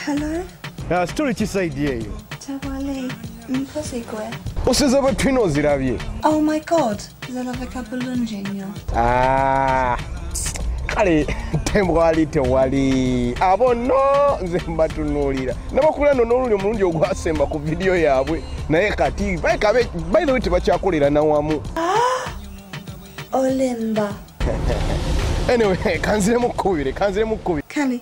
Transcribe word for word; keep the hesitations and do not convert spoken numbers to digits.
Hello? Uh, story chisaidiye yo. Tawali, mposigwe. Osiza batwino ozirabye. Oh my god, zalabeka bulungi nnyo. Ah. Kale tembwali tewali. Abo no nze mbatunuulira. Nabakulano n'oluli omulungi ogwasemba ku video yaabwe. Naye kati baikabe by the way tebakyakolera nawamu. Ah! Olimba. Anyway, kanzire mukubire, kanzire mukubire. Kali.